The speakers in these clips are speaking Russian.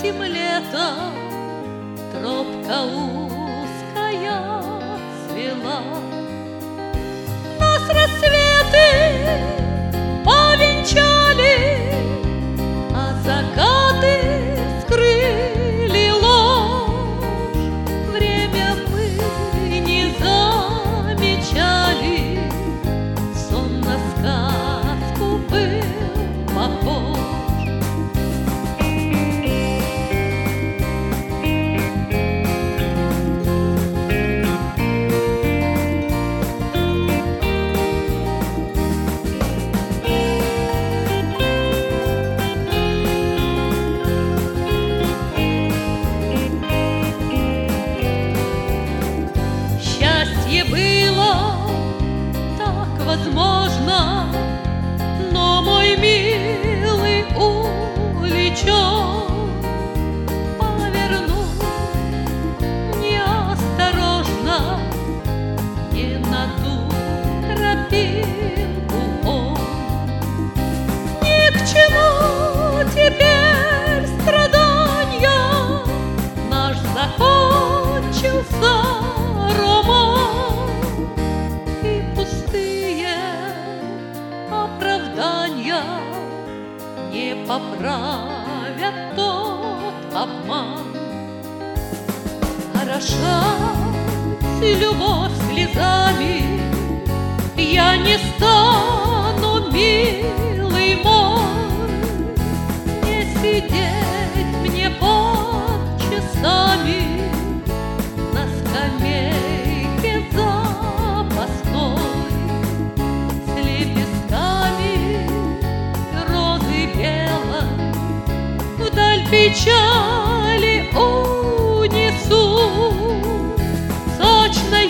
этим летом тропка узкая цвела. Нас рассветы повенчали, а закаты скрыли ложь. Время мы не замечали, сон на сказку был похож. Счастье было так возможно, но мой милый улечет, повернул неосторожно, не на ту тропинку он. Ни к чему теперь страдания, наш закончился роман, и пустые оправдания не поправят тот обман. Хороша любовь слезами, я не стану, милый мой, не сидеть мне под часами на скамейке запасной с лепестками розы белой. Вдаль печали унесу, сочно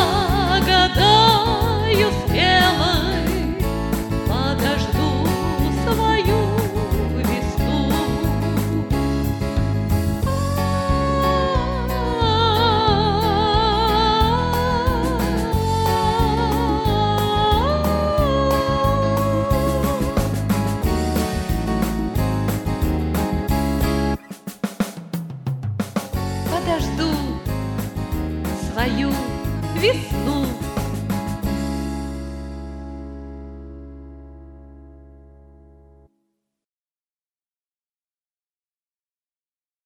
ягодою спелой подожду свою весну. Подожду свою весну.